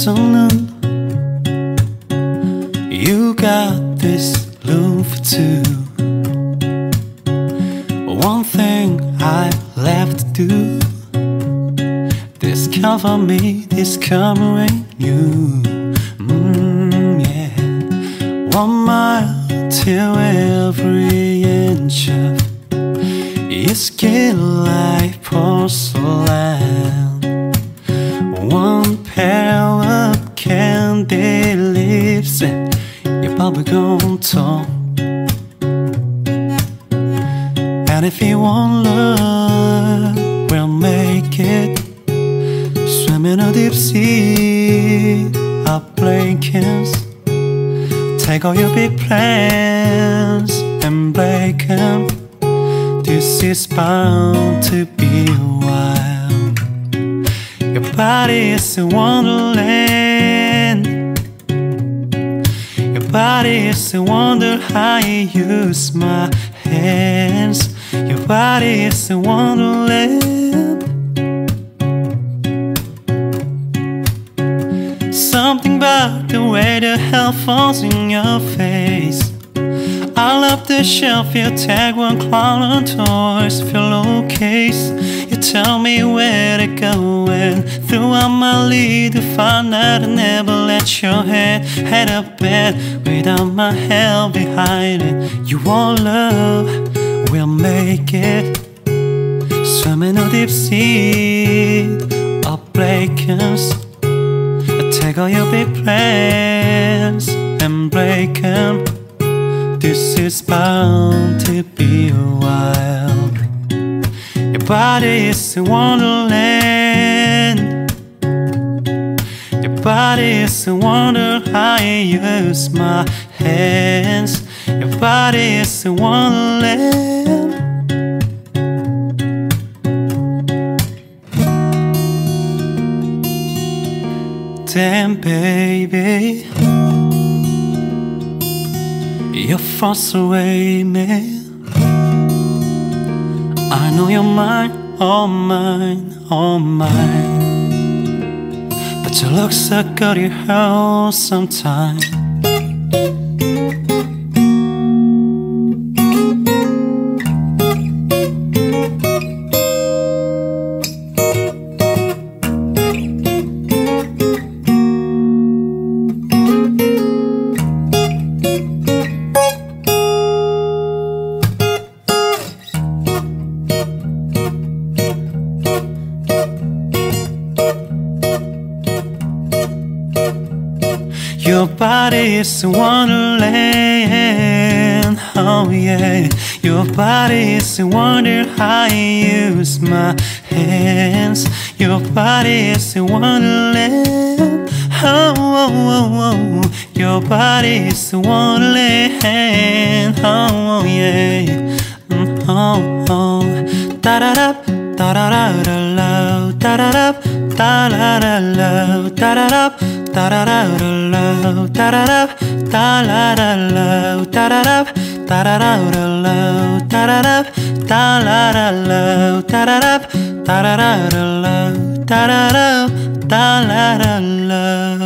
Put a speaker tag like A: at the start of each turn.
A: afternoon. You got this room for two. One thing I left to do, discover me, discovering you. Yeah. 1 mile till every inch of your skin like porcelain. 1 pair of candy lips and your bubblegum tongue. And if you want love, we'll make it. Swim in a deep sea of blankets. Take all your big plans and break them. This is bound to be wild. Your body is a wonderland. Your body is a wonder how you use my hands. Your body is a wonderland. Something about the way the hell falls in your face. I love the shelf you tag one clown on toys, pillowcase. You tell me where to go and throughout my lead to find out I never let your head up bed without my help behind it. You want love, we'll make it. Swim in a deep sea of blankets. Take all your big plans and break them. This is bound to be wild. Your body is a wonderland. Your body is a wonder how you use my hands. Your body is a wonderland. Damn, baby, you're far away, man. I know you're mine, all mine, all mine. But you look so good, you hurt sometimes. Your body is a wonderland, oh yeah. Your body is a wonder how you use my hands. Your body is a wonderland, oh, oh, oh, oh. Your body is a wonderland, oh, oh yeah. Oh, oh. Da-da-da, da-da-da-da-da, da-da-da, da-da-da-da, da-da-da. Da da da da low, da da da, da la da low, da da da, da da da da low, da da da, da la da low, da da da, da da da da low, da da da, da la da low.